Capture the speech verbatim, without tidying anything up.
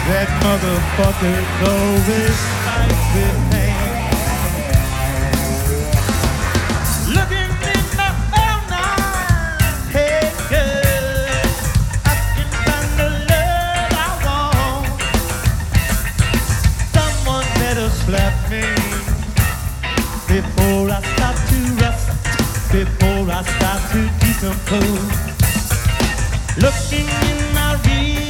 That motherfucker's always nice with pain. Looking in my own eyes, hey girl, I can find the love I want. Someone better slap me before I start to rust, before I start to decompose. Looking in my rear